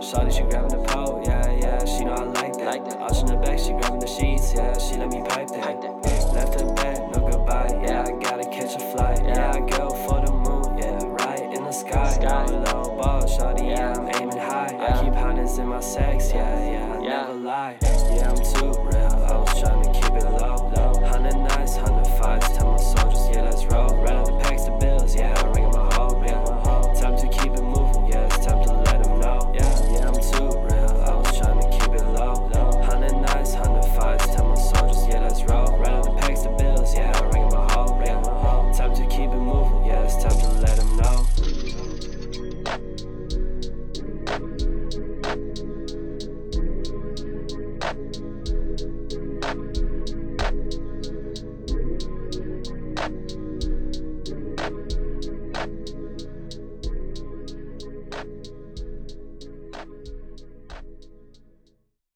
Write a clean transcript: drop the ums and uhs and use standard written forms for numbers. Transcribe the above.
Shawty, she grabbing the pole, yeah, yeah, she know I like that. Arch in the back, she grabbing the sheets, yeah, she let me pipe that. Left her bed, no goodbye, yeah, I gotta catch a flight, yeah, I go for the moon, yeah, right in the sky. No low ball, shawty, yeah, I'm aiming high. I keep hundreds in my sex, yeah.